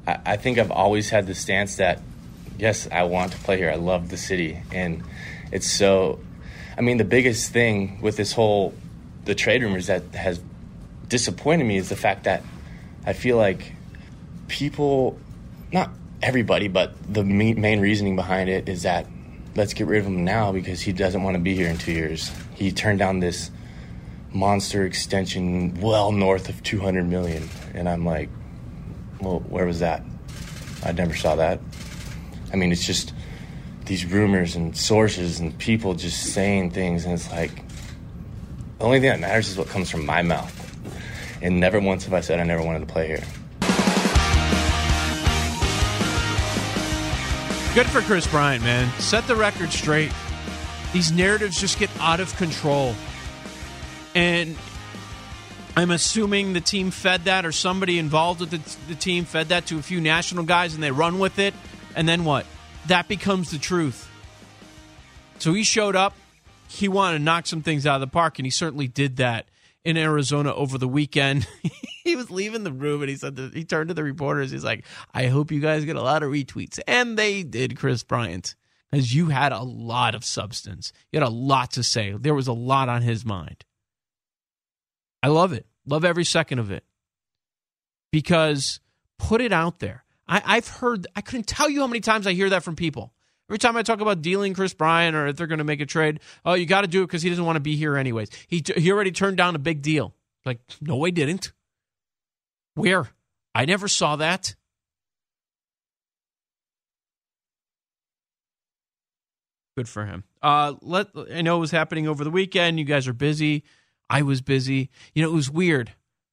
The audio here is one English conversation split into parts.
I think I've always had the stance that, yes, I want to play here. I love the city. And it's so, I mean, the biggest thing with the trade rumors that has disappointed me is the fact that I feel like people, not everybody, but the main reasoning behind it is that let's get rid of him now because he doesn't want to be here in 2 years. He turned down this monster extension well north of $200 million. And I'm like, well, where was that? I never saw that. I mean, it's just these rumors and sources and people just saying things, and it's like the only thing that matters is what comes from my mouth. And never once have I said I never wanted to play here. Good for Chris Bryant, man. Set the record straight. These narratives just get out of control. And I'm assuming the team fed that, or somebody involved with the team fed that to a few national guys, and they run with it. And then what? That becomes the truth. So he showed up. He wanted to knock some things out of the park, and he certainly did that in Arizona over the weekend. He was leaving the room, and he turned to the reporters. He's like, I hope you guys get a lot of retweets. And they did, Chris Bryant, because you had a lot of substance. You had a lot to say. There was a lot on his mind. I love it. Love every second of it. Because put it out there. I've heard, I couldn't tell you how many times I hear that from people. Every time I talk about dealing Chris Bryant or if they're going to make a trade, oh, you got to do it because he doesn't want to be here anyways. He already turned down a big deal. Like, no, he didn't. Where? I never saw that. Good for him. I know it was happening over the weekend. You guys are busy. I was busy. You know, it was weird.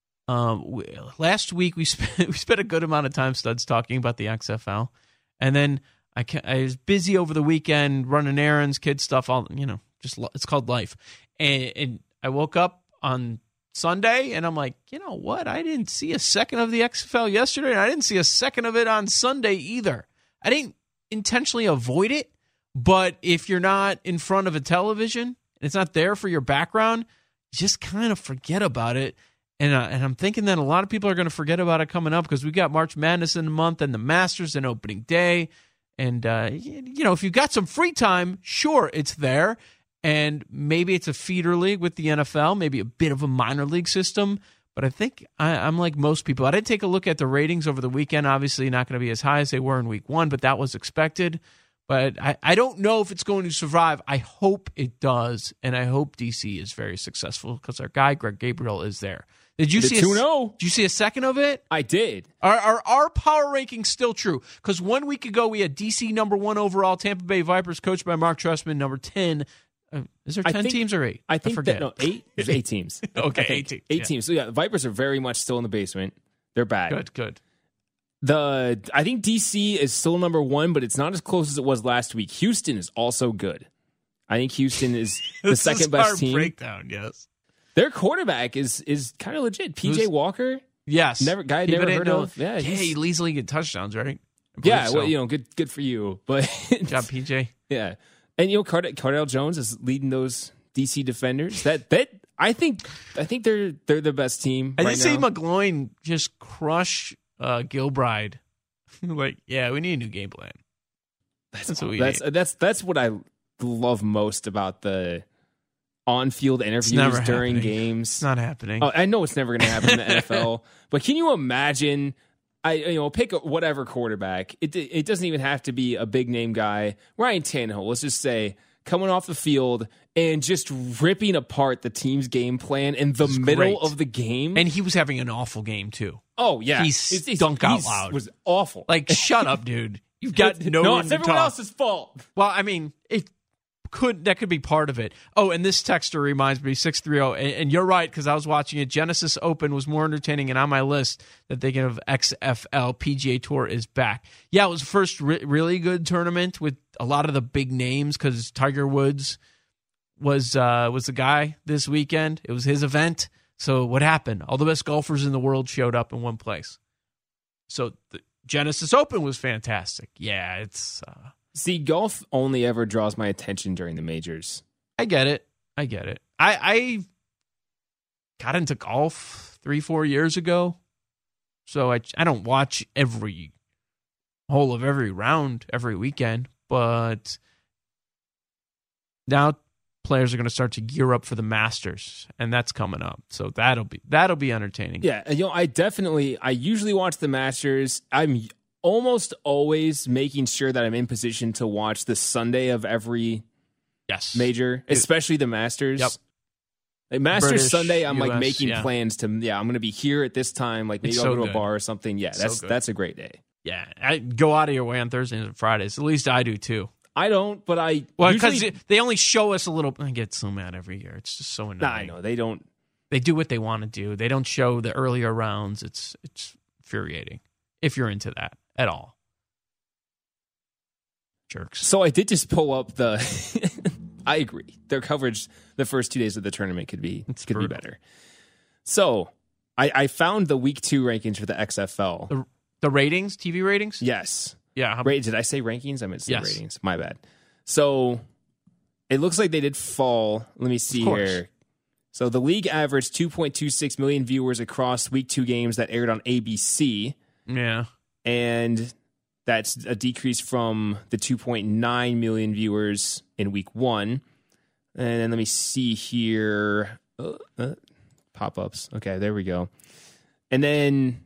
Last week we spent a good amount of time, Studs, talking about the XFL, and then I was busy over the weekend running errands, kid stuff. All just it's called life. And I woke up on Sunday, and I'm like, you know what? I didn't see a second of the XFL yesterday, and I didn't see a second of it on Sunday either. I didn't intentionally avoid it, but if you're not in front of a television and it's not there for your background, you just kind of forget about it. And I'm thinking that a lot of people are going to forget about it coming up because we got March Madness in a month and the Masters in opening day. And, if you've got some free time, sure, it's there. And maybe it's a feeder league with the NFL, maybe a bit of a minor league system. But I think I'm like most people. I did take a look at the ratings over the weekend. Obviously not going to be as high as they were in week one, but that was expected. But I don't know if it's going to survive. I hope it does, and I hope DC is very successful because our guy, Greg Gabriel, is there. Did you see 2-0? Did you see a second of it? I did. Are our power rankings still true? Because 1 week ago we had DC number 1 overall, Tampa Bay Vipers coached by Mark Trestman number 10. Is there 10 teams or 8? I think forget. No, 8. There's 8 teams. Okay, 8 teams. 8 teams. So yeah, the Vipers are very much still in the basement. They're bad. Good. I think DC is still number 1, but it's not as close as it was last week. Houston is also good. I think Houston is the second best team. Breakdown, yes. Their quarterback is kind of legit. PJ Walker? Yes. Never heard of. Yeah, he leads the league in touchdowns, right? Yeah, so. Well, good for you. But good job, PJ. Yeah. And Cardale Jones is leading those DC defenders. That I think they're the best team. I did see McGloin just crush Gilbride. Like, yeah, we need a new game plan. That's what we need. That's what I love most about the on-field interviews during games. It's not happening. Oh, I know it's never going to happen in the NFL. But can you imagine? Pick whatever quarterback. It doesn't even have to be a big name guy. Ryan Tannehill, let's just say, coming off the field and just ripping apart the team's game plan in the middle of the game. And he was having an awful game too. Oh yeah, he stunk out loud. Was awful. Like, shut up, dude. You've got no. It's everyone else's fault. Well, I mean, that could be part of it. Oh, and this texter reminds me, 630, and you're right, because I was watching it. Genesis Open was more entertaining, and on my list that they can have XFL PGA Tour is back. Yeah, it was the first really good tournament with a lot of the big names, because Tiger Woods was the guy this weekend. It was his event. So what happened? All the best golfers in the world showed up in one place. So the Genesis Open was fantastic. Yeah, it's... See, golf only ever draws my attention during the majors. I get it. I got into golf 3-4 years ago, so I don't watch every whole of every round every weekend, but now players are going to start to gear up for the Masters, and that's coming up. So that'll be entertaining. Yeah, I usually watch the Masters. I'm almost always making sure that I'm in position to watch the Sunday of every major, especially the Masters. Yep. Like Masters British, Sunday, I'm US, like making plans to. Yeah, I'm going to be here at this time. Like maybe I'll go to a bar or something. Yeah, that's a great day. Yeah, I go out of your way on Thursdays and Fridays. At least I do too. I don't, but because they only show us a little. I get so mad every year. It's just so annoying. Nah, I know they don't. They do what they want to do. They don't show the earlier rounds. It's infuriating if you're into that at all. Jerks. So I did just pull up the. I agree. Their coverage the first 2 days of the tournament could be better. So I found the week 2 rankings for the XFL. The ratings, TV ratings? Yes. Yeah. Did I say rankings? I meant to say ratings. My bad. So it looks like they did fall. Let me see here. So the league averaged 2.26 million viewers across week 2 games that aired on ABC. Yeah. And that's a decrease from the 2.9 million viewers in week 1. And then let me see here. Pop-ups. Okay, there we go. And then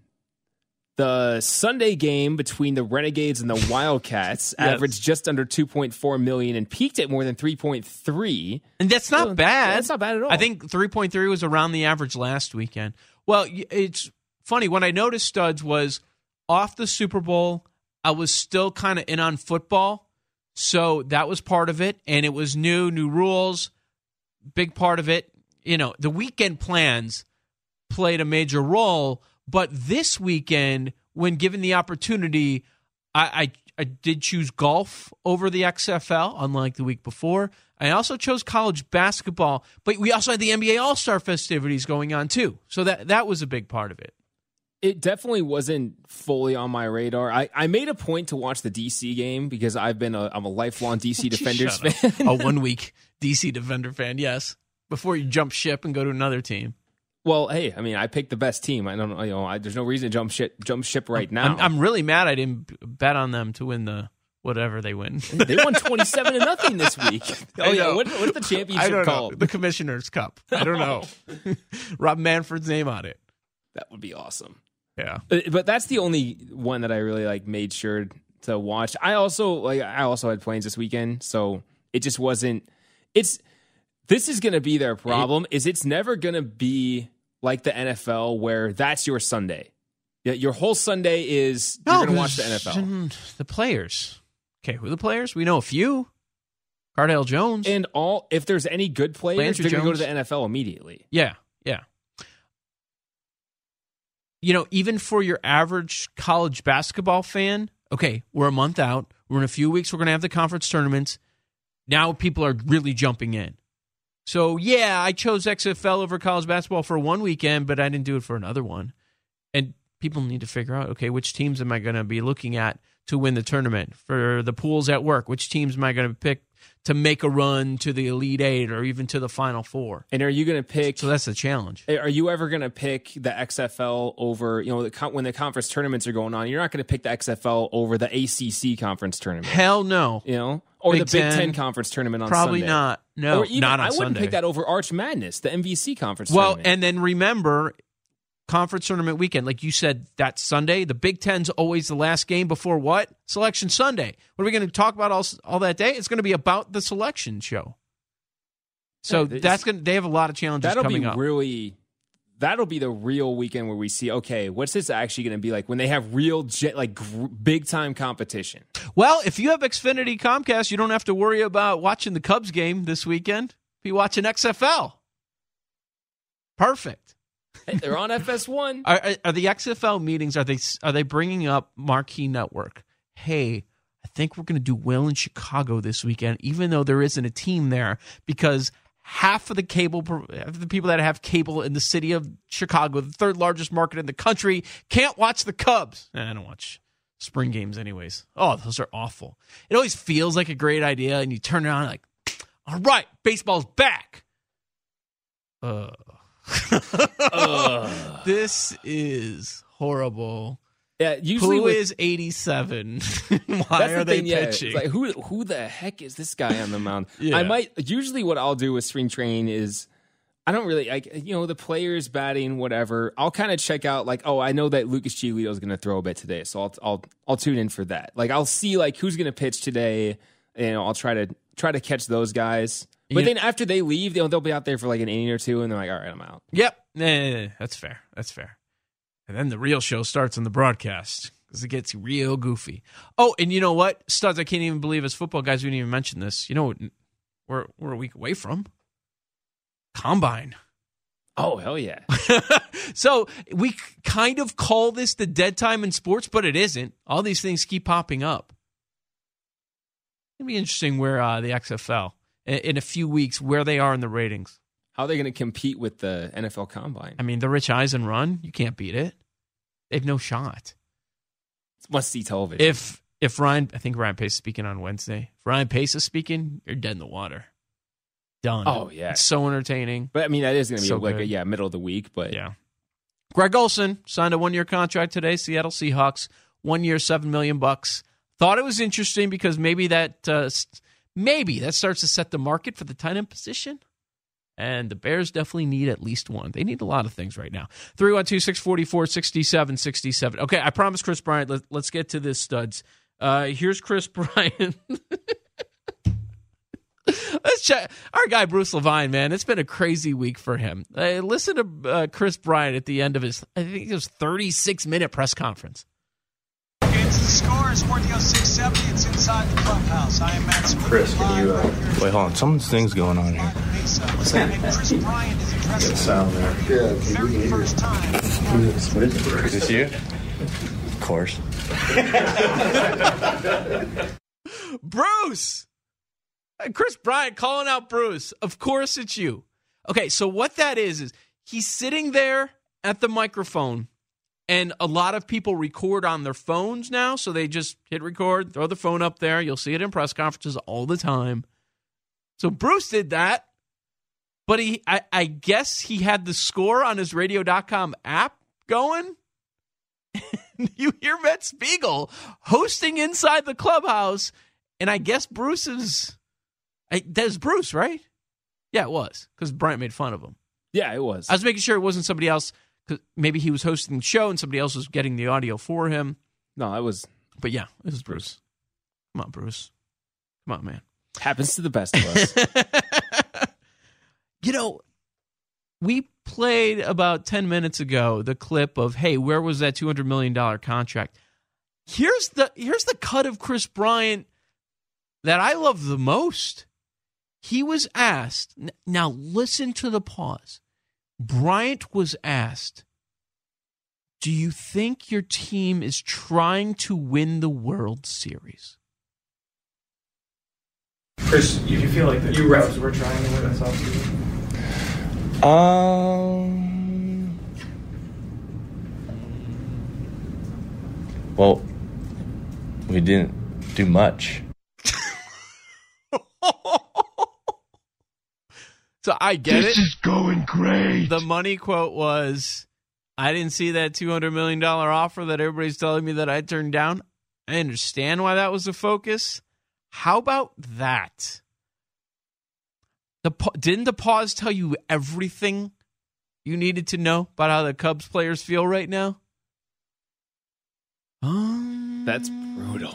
the Sunday game between the Renegades and the Wildcats averaged just under 2.4 million and peaked at more than 3.3. And that's not bad. That's not bad at all. I think 3.3 was around the average last weekend. Well, it's funny. What I noticed, Studs, was off the Super Bowl, I was still kind of in on football. So that was part of it. And it was new rules, big part of it. The weekend plans played a major role. But this weekend, when given the opportunity, I did choose golf over the XFL, unlike the week before. I also chose college basketball, but we also had the NBA All-Star festivities going on too. So that was a big part of it. It definitely wasn't fully on my radar. I made a point to watch the DC game because I'm a lifelong DC Defenders fan. A 1 week DC Defender fan, yes. Before you jump ship and go to another team. Well, hey, I mean, I picked the best team. I don't know, there's no reason to jump ship right now. I'm really mad I didn't bet on them to win the whatever they win. They won 27-0 this week. Oh yeah, what's the championship called? The Commissioner's Cup. I don't know. Rob Manfred's name on it. That would be awesome. Yeah, but that's the only one that I really made sure to watch. I also had plans this weekend, so it just wasn't. This is going to be their problem. It's never going to be like the NFL where that's your Sunday. Your whole Sunday is you're going to watch the NFL. The players. Okay, who are the players? We know a few. Cardale Jones. And if there's any good players, Landry they're going to Jones. go to the NFL immediately. Yeah. Even for your average college basketball fan, okay, we're a month out. We're in a few weeks. We're going to have the conference tournaments. Now people are really jumping in. So, yeah, I chose XFL over college basketball for 1 weekend, but I didn't do it for another one. And people need to figure out, okay, which teams am I going to be looking at to win the tournament? For the pools at work, which teams am I going to pick to make a run to the Elite Eight or even to the Final Four? And are you going to pick... So that's the challenge. Are you ever going to pick the XFL over, when the conference tournaments are going on, you're not going to pick the XFL over the ACC conference tournament? Hell no. Or the Big Ten conference tournament on Probably Sunday. Not. No, or even, not on I wouldn't Sunday. pick that over Arch Madness, the MVC conference tournament. Well, and then remember, conference tournament weekend, like you said, that's Sunday. The Big Ten's always the last game before what? Selection Sunday. What are we going to talk about all that day? It's going to be about the selection show. So they have a lot of challenges coming up. That'll be the real weekend where we see, okay, what's this actually going to be like when they have real, big-time competition? Well, if you have Xfinity Comcast, you don't have to worry about watching the Cubs game this weekend. Be watching XFL. Perfect. Hey, they're on FS1. Are the XFL meetings, are they bringing up Marquee Network? Hey, I think we're going to do well in Chicago this weekend, even though there isn't a team there, because half of the people that have cable in the city of Chicago, the third largest market in the country, can't watch the Cubs. I don't watch spring games anyways. Oh, those are awful. It always feels like a great idea, and you turn around like, all right, baseball's back. This is horrible. Yeah, usually who is 87? Why are they pitching? Like, who the heck is this guy on the mound? Yeah. Usually what I'll do with spring training is I don't really the players batting, whatever. I'll kind of check out like, oh, I know that Lucas Giolito is going to throw a bit today, so I'll tune in for that. Like I'll see like who's going to pitch today, and I'll try to catch those guys. But then after they leave, they'll be out there for like an inning or two, and they're like, all right, I'm out. Yep, that's fair. That's fair. And then the real show starts on the broadcast because it gets real goofy. Oh, and you know what, Studs? I can't even believe as football guys we didn't even mention this. You know what? We're a week away from Combine. Oh, hell yeah. So we kind of call this the dead time in sports, but it isn't. All these things keep popping up. It'll be interesting where the XFL, in a few weeks, where they are in the ratings. How are they going to compete with the NFL Combine? I mean, the Rich Eisen run, you can't beat it. They have no shot. It's must-see television. If Ryan, I think Ryan Pace is speaking on Wednesday. If Ryan Pace is speaking, you're dead in the water. Done. Oh, yeah. It's so entertaining. But, I mean, that is going to be So like good. middle of the week. But Yeah. Greg Olson signed a 1-year contract today, Seattle Seahawks, 1 year, $7 million. Thought it was interesting because maybe that starts to set the market for the tight end position. And the Bears definitely need at least one. They need a lot of things right now. 312-644-6767. Okay, I promised Chris Bryant. Let's get to this, Studs. Here's Chris Bryant. Let's check. Our guy, Bruce Levine, man, it's been a crazy week for him. Listen to Chris Bryant at the end of his, I think it was 36-minute press conference. It's the score. Sporting 670. It's inside the clubhouse. I am Matt Smith. Chris, can you Wait, hold on. Something's going on here. What's that? Chris Bryant is addressing sound there? Yeah, very first time. What is it? Is this you? Of course. Bruce! Chris Bryant calling out Bruce. Of course it's you. Okay, so what that is he's sitting there at the microphone, and a lot of people record on their phones now, so they just hit record, throw the phone up there. You'll see it in press conferences all the time. So Bruce did that, but I guess he had the score on his radio.com app going. You hear Matt Spiegel hosting inside the clubhouse, and I guess Bruce is... That was Bruce, right? Yeah, it was, because Bryant made fun of him. yeah, it was. I was making sure it wasn't somebody else, because maybe he was hosting the show and somebody else was getting the audio for him. No, it was. But yeah, it was Bruce. Come on, Bruce. Come on, man. Happens to the best of us. You know, we played about 10 minutes ago the clip of, hey, where was that $200 million contract? Here's the cut of Chris Bryant that I love the most. He was asked, now listen to the pause. Bryant was asked, do you think your team is trying to win the World Series? Chris, you feel like the Cubs were trying to win this offseason? Well, we didn't do much. So I get it. This is going great. The money quote was, I didn't see that $200 million offer that everybody's telling me that I turned down. I understand why that was the focus. How about that? Didn't the pause tell you everything you needed to know about how the Cubs players feel right now? That's brutal.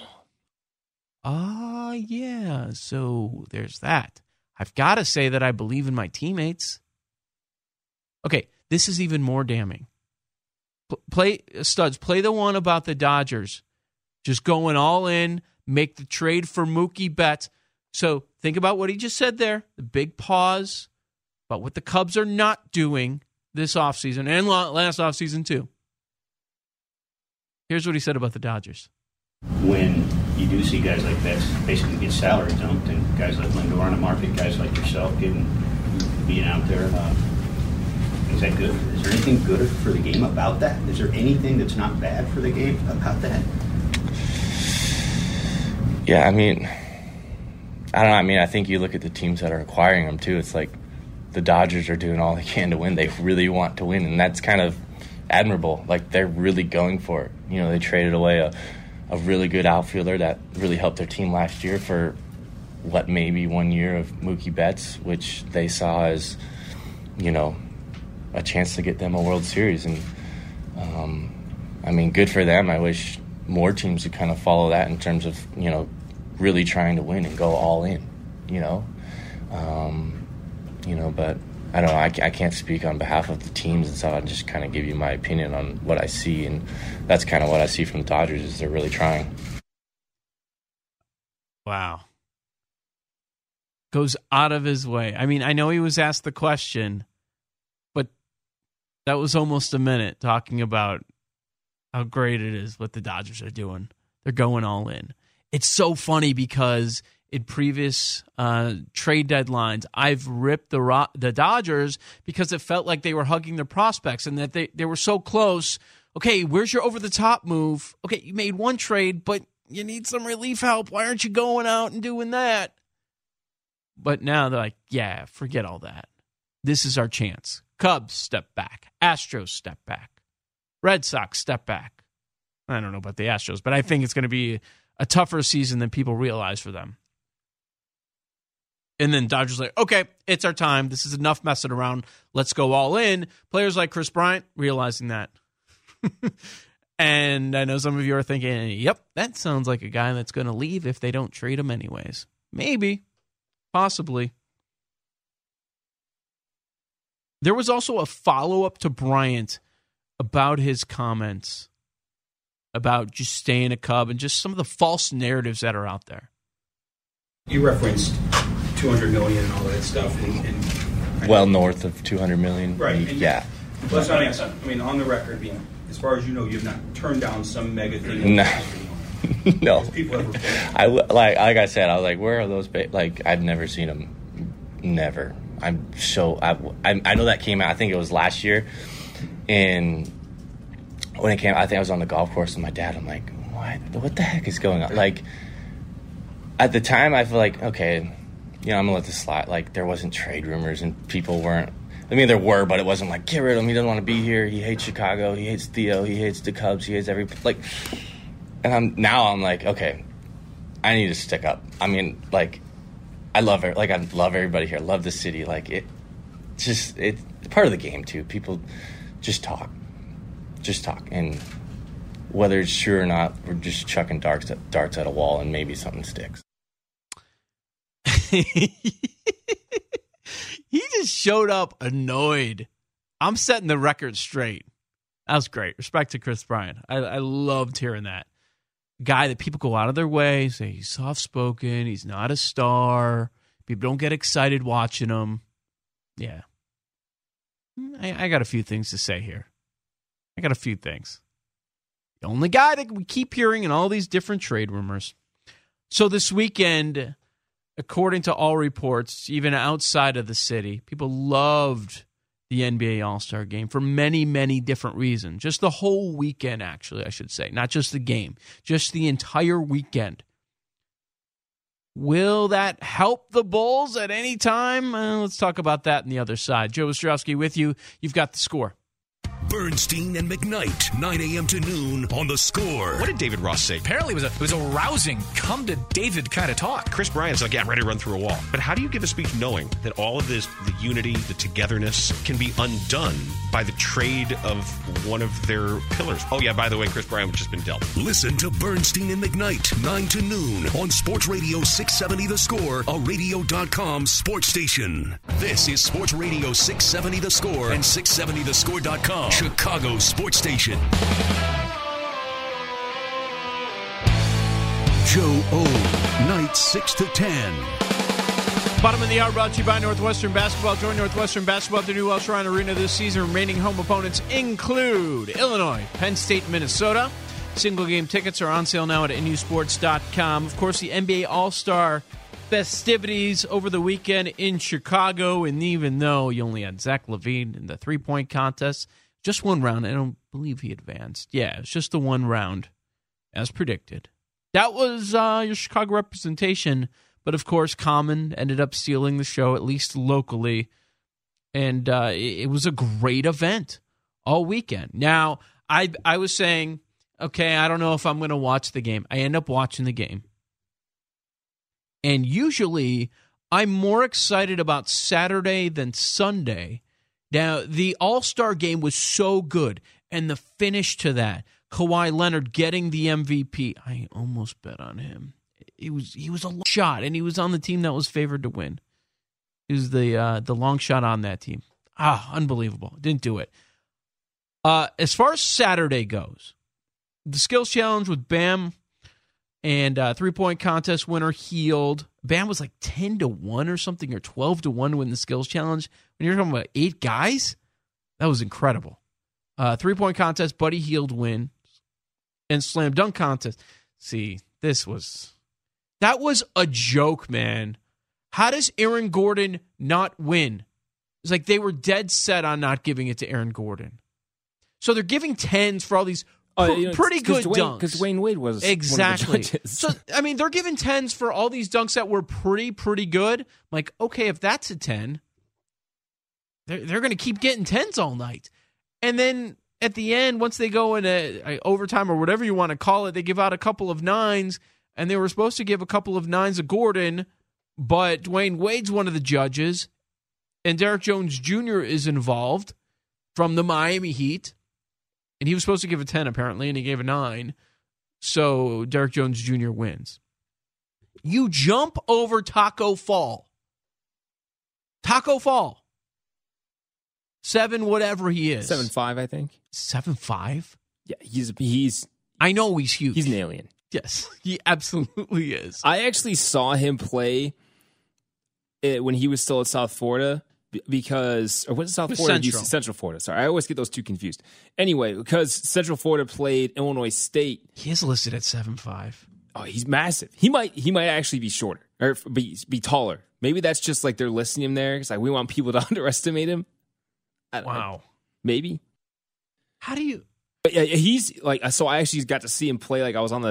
Yeah. So there's that. I've got to say that I believe in my teammates. Okay, this is even more damning. Play the one about the Dodgers. Just going all in, make the trade for Mookie Betts. So think about what he just said there, the big pause about what the Cubs are not doing this offseason and last offseason too. Here's what he said about the Dodgers. When you do see guys like that basically get salary dumped, and guys like Lindor on the market, guys like yourself being out there, is that good? Is there anything good for the game about that? Is there anything that's not bad for the game about that? Yeah, I mean, I don't know. I mean, I think you look at the teams that are acquiring them, too. It's like the Dodgers are doing all they can to win. They really want to win, and that's kind of admirable. Like, they're really going for it. You know, they traded away a really good outfielder that really helped their team last year for maybe 1 year of Mookie Betts, which they saw as, you know, a chance to get them a World Series. And I mean, good for them. I wish more teams would kind of follow that in terms of, you know, really trying to win and go all in, you know. But I don't know. I can't speak on behalf of the teams and stuff. I'll just kind of give you my opinion on what I see, and that's kind of what I see from the Dodgers is they're really trying. Wow. Goes out of his way. I mean, I know he was asked the question, but that was almost a minute talking about how great it is what the Dodgers are doing. They're going all in. It's so funny because in previous trade deadlines, I've ripped the Dodgers because it felt like they were hugging their prospects and that they were so close. Okay, where's your over-the-top move? Okay, you made one trade, but you need some relief help. Why aren't you going out and doing that? But now they're like, yeah, forget all that. This is our chance. Cubs, step back. Astros, step back. Red Sox, step back. I don't know about the Astros, but I think it's going to be a tougher season than people realize for them. And then Dodgers like, okay, it's our time. This is enough messing around. Let's go all in. Players like Chris Bryant realizing that. And I know some of you are thinking, yep, that sounds like a guy that's going to leave if they don't trade him anyways. Maybe. Possibly. There was also a follow-up to Bryant about his comments about just staying a Cub and just some of the false narratives that are out there. You referenced $200 million and all that stuff. And well north of $200 million. Right. Yeah. Let's not answer. I mean, on the record, as far as you know, you have not turned down some mega thing. No. No. People ever like I said, I was like, where are those? I've never seen them. Never. I know that came out. I think it was last year, and when it came, I think I was on the golf course with my dad. I'm like, what the heck is going on? Like, at the time, I feel like, okay, you know, I'm gonna let this slide. Like, there wasn't trade rumors, and people weren't. I mean, there were, but it wasn't like, get rid of him. He doesn't want to be here. He hates Chicago. He hates Theo. He hates the Cubs. He hates every like. And I'm like, okay, I need to stick up. I mean, like, I love everybody here. I love the city. Like, it's part of the game too. People just talk, and whether it's true or not, we're just chucking darts at a wall, and maybe something sticks. He just showed up annoyed. I'm setting the record straight. That was great. Respect to Chris Bryant. I loved hearing that. Guy that people go out of their way, say he's soft-spoken, he's not a star, people don't get excited watching him. Yeah. I got a few things to say here. I got a few things. The only guy that we keep hearing in all these different trade rumors. So this weekend, according to all reports, even outside of the city, people loved the NBA All-Star Game for many, many different reasons. Just the whole weekend, actually, I should say. Not just the game. Just the entire weekend. Will that help the Bulls at any time? Let's talk about that on the other side. Joe Ostrowski with you. You've got the score. Bernstein and McKnight, 9 a.m. to noon on The Score. What did David Ross say? Apparently it was a rousing, come to David kind of talk. Chris Bryant's like, yeah, I'm ready to run through a wall. But how do you give a speech knowing that all of this, the unity, the togetherness, can be undone by the trade of one of their pillars? Oh, yeah, by the way, Chris Bryant has just been dealt. Listen to Bernstein and McKnight, 9 to noon on Sports Radio 670 The Score, a radio.com sports station. This is Sports Radio 670 The Score and 670thescore.com. Chicago Sports Station. Joe O, nights 6 to 10. Bottom of the hour brought to you by Northwestern Basketball. Join Northwestern Basketball at the new Welsh Shrine Arena this season. Remaining home opponents include Illinois, Penn State, Minnesota. Single game tickets are on sale now at nusports.com. Of course, the NBA All-Star festivities over the weekend in Chicago. And even though you only had Zach LaVine in the three-point contest, just one round. I don't believe he advanced. Yeah, it's just the one round, as predicted. That was your Chicago representation. But, of course, Common ended up stealing the show, at least locally. And it was a great event. all weekend. Now, I was saying, okay, I don't know if I'm going to watch the game. I end up watching the game. And usually, I'm more excited about Saturday than Sunday. Now, the All-Star game was so good, and the finish to that, Kawhi Leonard getting the MVP, I almost bet on him. He was a long shot, and he was on the team that was favored to win. He was the long shot on that team. Unbelievable. Didn't do it. As far as Saturday goes, the skills challenge with Bam and three-point contest winner Healed. Bam was like 10-1 or something, or 12-1 to win the skills challenge. When you're talking about 8 guys, that was incredible. Three-point contest, Buddy Healed win. And slam dunk contest. See, that was a joke, man. How does Aaron Gordon not win? It's like they were dead set on not giving it to Aaron Gordon. So they're giving 10s for all these pretty good dunks. Because Dwayne Wade was exactly. one of the judges. So, I mean, they're giving 10s for all these dunks that were pretty good. I'm like, okay, if that's a 10, they're going to keep getting 10s all night. And then at the end, once they go into overtime or whatever you want to call it, they give out a couple of 9s, and they were supposed to give a couple of 9s to Gordon, but Dwayne Wade's one of the judges, and Derek Jones Jr. is involved from the Miami Heat, and he was supposed to give a 10 apparently, and he gave a 9, so Derek Jones Jr. wins. You jump over Taco Fall. 7 whatever he is. 7'5", I think. 7'5"? Yeah, he's. I know he's huge. He's an alien. Yes, he absolutely is. I actually saw him play when he was still at South Florida because, or was it South Florida? Central Florida. Sorry, I always get those two confused. Anyway, because Central Florida played Illinois State. He is listed at 7'5". Oh, he's massive. He might actually be shorter or be taller. Maybe that's just like they're listing him there. It's like we want people to underestimate him. Wow. Maybe. How do you? But yeah, he's like. So I actually got to see him play. Like I was on the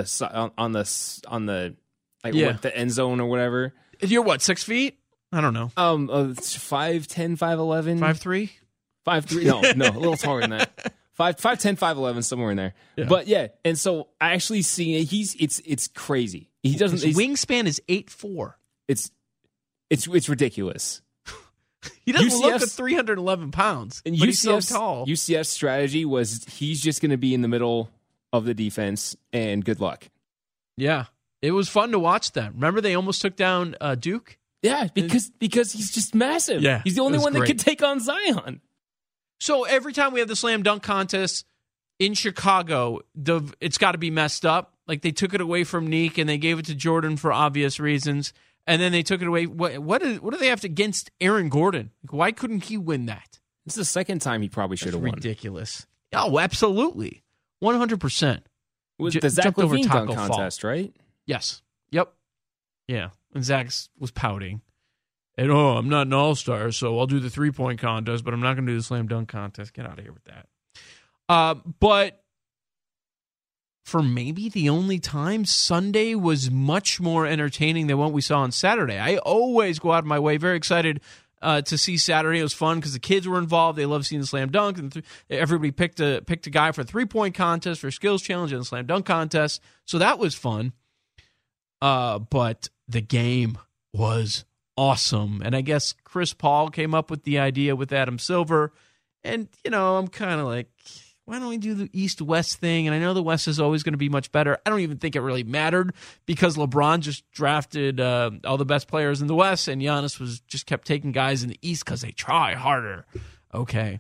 what, the end zone or whatever. You're what, 6 feet? I don't know. 5'10", 5'11", 5'3", 5'3". No, a little taller than that. 5'10", 5'11", somewhere in there. Yeah. But yeah, and so I actually see it's crazy. He doesn't. His wingspan is 8'4". It's ridiculous. He doesn't look at 311 pounds, but he's so tall. UCF's strategy was he's just going to be in the middle of the defense, and good luck. Yeah, it was fun to watch that. Remember they almost took down Duke? Yeah, because he's just massive. Yeah, he's the only one that could take on Zion. So every time we have the slam dunk contest in Chicago, it's got to be messed up. Like they took it away from Neek and they gave it to Jordan for obvious reasons. And then they took it away. What do they have against Aaron Gordon? Like, why couldn't he win that? This is the second time he probably should have won. Ridiculous. Oh, absolutely. 100%. Was the Zach LaVine dunk contest, right? Yes. Yep. Yeah. And Zach was pouting. And, I'm not an all-star, so I'll do the three-point contest, but I'm not going to do the slam dunk contest. Get out of here with that. But for maybe the only time, Sunday was much more entertaining than what we saw on Saturday. I always go out of my way, very excited to see Saturday. It was fun because the kids were involved. They loved seeing the slam dunk, and everybody picked a guy for a three-point contest, for a skills challenge, and a slam dunk contest. So that was fun. But the game was awesome. And I guess Chris Paul came up with the idea with Adam Silver. And, I'm kind of like, why don't we do the East-West thing? And I know the West is always going to be much better. I don't even think it really mattered because LeBron just drafted all the best players in the West, and Giannis just kept taking guys in the East because they try harder. Okay.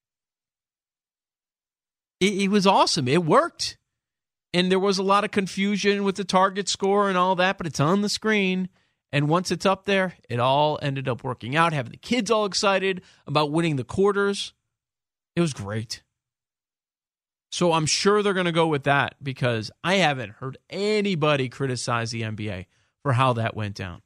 It was awesome. It worked. And there was a lot of confusion with the target score and all that, but it's on the screen. And once it's up there, it all ended up working out, having the kids all excited about winning the quarters. It was great. So I'm sure they're going to go with that because I haven't heard anybody criticize the NBA for how that went down.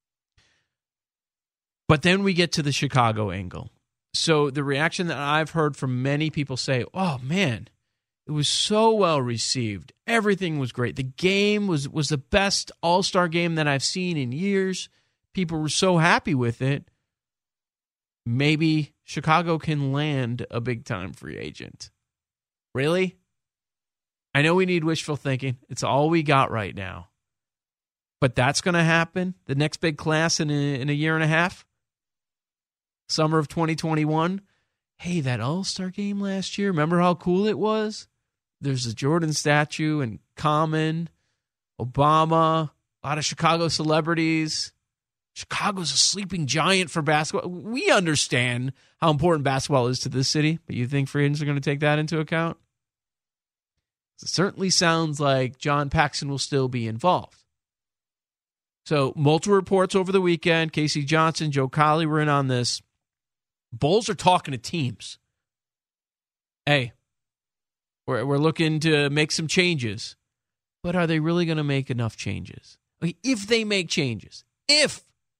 But then we get to the Chicago angle. So the reaction that I've heard from many people say, oh, man, it was so well received. Everything was great. The game was the best all-star game that I've seen in years. People were so happy with it. maybe Chicago can land a big-time free agent. Really? I know we need wishful thinking. It's all we got right now. But that's going to happen? The next big class in a year and a half? Summer of 2021? Hey, that All-Star game last year, remember how cool it was? There's a Jordan statue and Common, Obama, a lot of Chicago celebrities. Chicago's a sleeping giant for basketball. We understand how important basketball is to this city, but you think free agents are going to take that into account? It certainly sounds like John Paxson will still be involved. So multiple reports over the weekend. Casey Johnson, Joe Colley were in on this. Bulls are talking to teams. Hey, we're looking to make some changes, but are they really going to make enough changes? If they make changes, if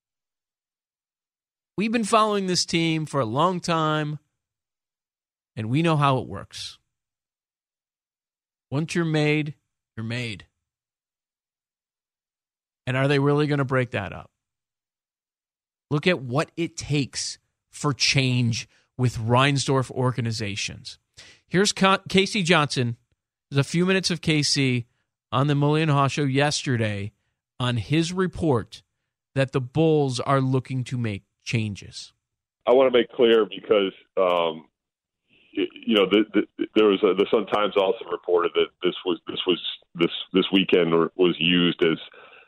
we've been following this team for a long time, and we know how it works. Once you're made, you're made. And are they really going to break that up? Look at what it takes for change with Reinsdorf organizations. Here's Casey Johnson. There's a few minutes of Casey on the Mully and Haw show yesterday on his report that the Bulls are looking to make changes. I want to make clear because, there was the Sun Times also reported that this weekend was used as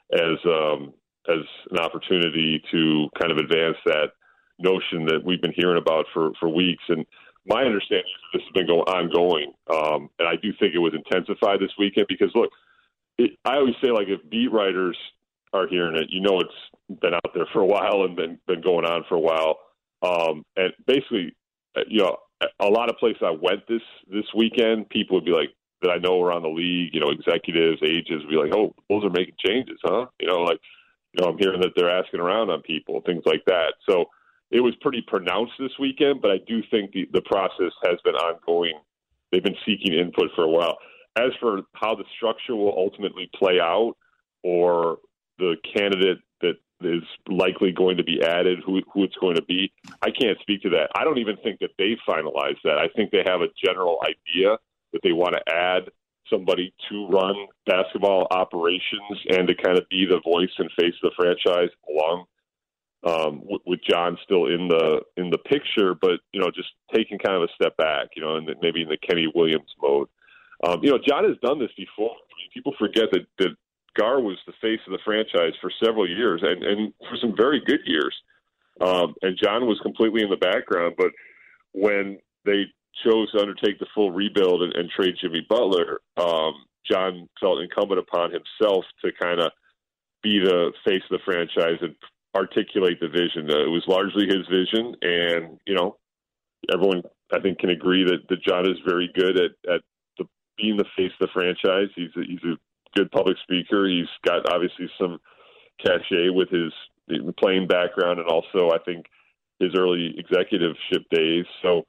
an opportunity to kind of advance that notion that we've been hearing about for weeks. And my understanding is this has been ongoing. And I do think it was intensified this weekend because, look, I always say, like, if beat writers are hearing it, it's been out there for a while and been going on for a while. And basically, a lot of places I went this weekend, people would be like, that I know around the league, executives, agents would be like, oh, Bulls are making changes, huh? I'm hearing that they're asking around on people, things like that. So it was pretty pronounced this weekend, but I do think the process has been ongoing. They've been seeking input for a while. As for how the structure will ultimately play out or the candidate that is likely going to be added, who it's going to be, I can't speak to that. I don't even think that they've finalized that. I think they have a general idea that they want to add somebody to run basketball operations and to kind of be the voice and face of the franchise along with John still in the picture, but just taking kind of a step back, and maybe in the Kenny Williams mode. John has done this before. I mean, people forget that Gar was the face of the franchise for several years and for some very good years. And John was completely in the background, but when they chose to undertake the full rebuild and trade Jimmy Butler, John felt incumbent upon himself to kind of be the face of the franchise and articulate the vision. It was largely his vision, and everyone I think can agree that John is very good at being the face of the franchise. He's a good public speaker. He's got obviously some cachet with his playing background and also I think his early executiveship days. So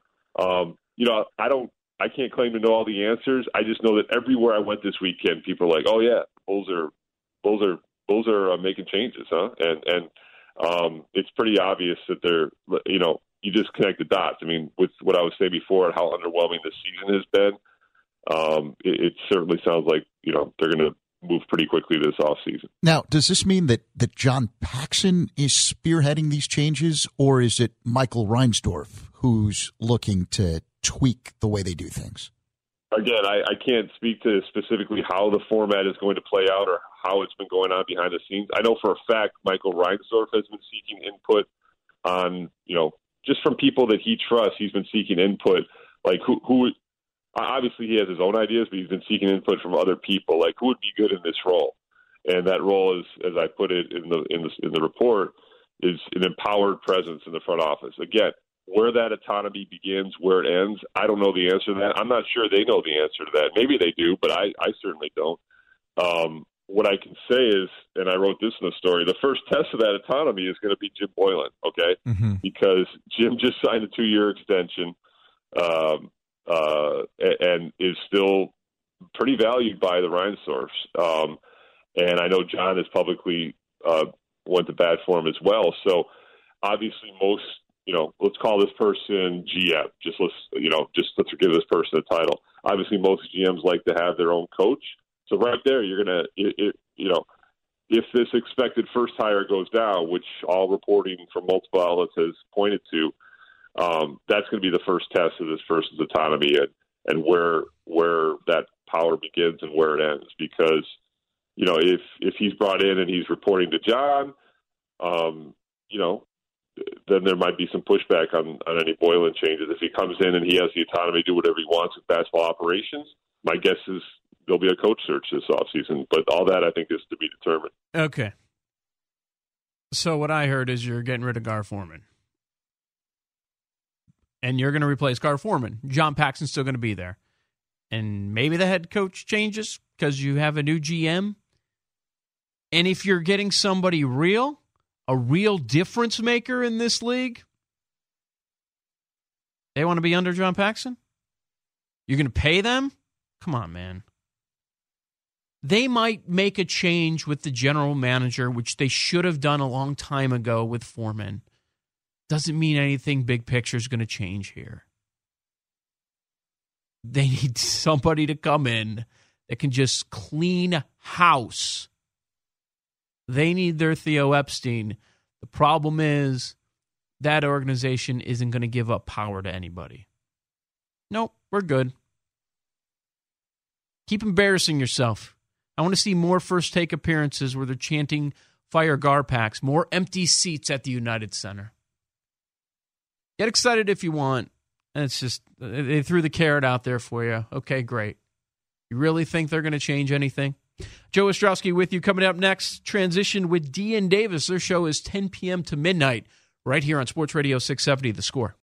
I can't claim to know all the answers. I just know that everywhere I went this weekend, people are like, "Oh yeah, Bulls are making changes, huh?" And it's pretty obvious that they're, you just connect the dots. I mean, with what I was saying before and how underwhelming this season has been, it certainly sounds like they're going to move pretty quickly this offseason. Now, does this mean that John Paxson is spearheading these changes, or is it Michael Reinsdorf who's looking to tweak the way they do things? Again, I can't speak to specifically how the format is going to play out or how it's been going on behind the scenes. I know for a fact Michael Reinsdorf has been seeking input on, just from people that he trusts. He's been seeking input, like who obviously he has his own ideas, but he's been seeking input from other people, like who would be good in this role. And that role is, as I put it in the report, is an empowered presence in the front office. Again, where that autonomy begins, where it ends, I don't know the answer to that. I'm not sure they know the answer to that. Maybe they do, but I certainly don't. What I can say is, and I wrote this in the story, the first test of that autonomy is going to be Jim Boylen, okay? Mm-hmm. Because Jim just signed a 2-year extension and is still pretty valued by the Reinsdorfs. And I know John has publicly went to bat for him as well. So obviously most let's call this person GM. Let's give this person a title. Obviously, most GMs like to have their own coach. So right there, you're going to, if this expected first hire goes down, which all reporting from multiple outlets has pointed to, that's going to be the first test of this person's autonomy and where that power begins and where it ends. Because, if he's brought in and he's reporting to John, then there might be some pushback on any Boylen changes. If he comes in and he has the autonomy to do whatever he wants with basketball operations, my guess is there'll be a coach search this offseason. But all that, I think, is to be determined. Okay. So what I heard is you're getting rid of Gar Forman. And you're going to replace Gar Forman. John Paxson's still going to be there. And maybe the head coach changes because you have a new GM. And if you're getting somebody real, a real difference maker in this league, they want to be under John Paxson? You're going to pay them? Come on, man. They might make a change with the general manager, which they should have done a long time ago with Foreman. Doesn't mean anything big picture is going to change here. They need somebody to come in that can just clean house. They need their Theo Epstein. The problem is that organization isn't going to give up power to anybody. Nope, we're good. Keep embarrassing yourself. I want to see more first take appearances where they're chanting fire Garpax, more empty seats at the United Center. Get excited if you want. And it's just, they threw the carrot out there for you. Okay, great. You really think they're going to change anything? Joe Ostrowski with you. Coming up next, Transition with Dean Davis. Their show is 10 p.m. to midnight right here on Sports Radio 670 The Score.